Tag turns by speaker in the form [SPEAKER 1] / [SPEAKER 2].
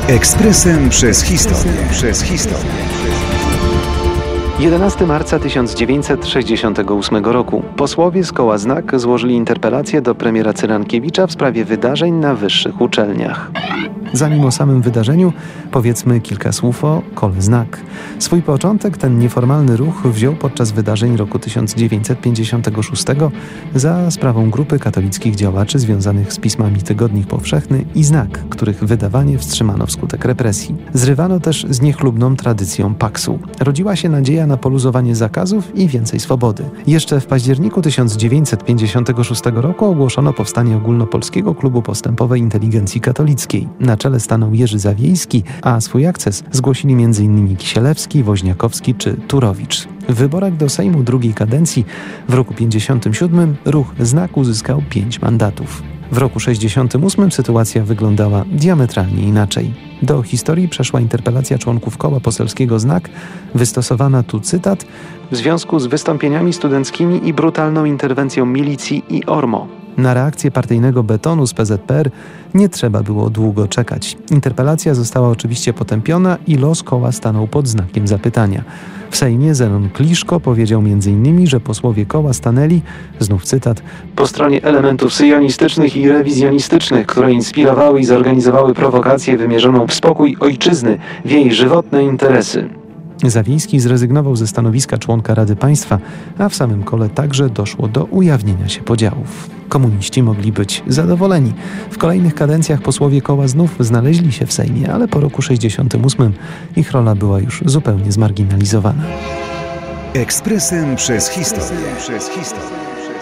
[SPEAKER 1] Ekspresem przez historię.
[SPEAKER 2] 11 marca 1968 roku posłowie z koła Znak złożyli interpelację do premiera Cyrankiewicza w sprawie wydarzeń na wyższych uczelniach. Zanim o samym wydarzeniu, powiedzmy kilka słów o kole Znak. Swój początek ten nieformalny ruch wziął podczas wydarzeń roku 1956 za sprawą grupy katolickich działaczy związanych z pismami Tygodnik Powszechny i Znak, których wydawanie wstrzymano wskutek represji. Zrywano też z niechlubną tradycją paksu. Rodziła się nadzieja na poluzowanie zakazów i więcej swobody. Jeszcze w październiku 1956 roku ogłoszono powstanie Ogólnopolskiego Klubu Postępowej Inteligencji Katolickiej. Na czele stanął Jerzy Zawiejski, a swój akces zgłosili m.in. Kisielewski, Woźniakowski czy Turowicz. W wyborach do Sejmu drugiej kadencji w roku 1957 ruch Znak uzyskał 5 mandatów. W roku 1968 sytuacja wyglądała diametralnie inaczej. Do historii przeszła interpelacja członków koła poselskiego Znak, wystosowana tu cytat, w związku z wystąpieniami studenckimi i brutalną interwencją milicji i ORMO. Na reakcję partyjnego betonu z PZPR nie trzeba było długo czekać. Interpelacja została oczywiście potępiona i los koła stanął pod znakiem zapytania. W Sejmie Zenon Kliszko powiedział m.in., że posłowie koła stanęli, znów cytat, po stronie elementów syjonistycznych i rewizjonistycznych, które inspirowały i zorganizowały prowokację wymierzoną w spokój ojczyzny, w jej żywotne interesy. Zawiejski zrezygnował ze stanowiska członka Rady Państwa, a w samym kole także doszło do ujawnienia się podziałów. Komuniści mogli być zadowoleni. W kolejnych kadencjach posłowie koła znów znaleźli się w Sejmie, ale po roku 1968 ich rola była już zupełnie zmarginalizowana.
[SPEAKER 1] Ekspresem przez historię.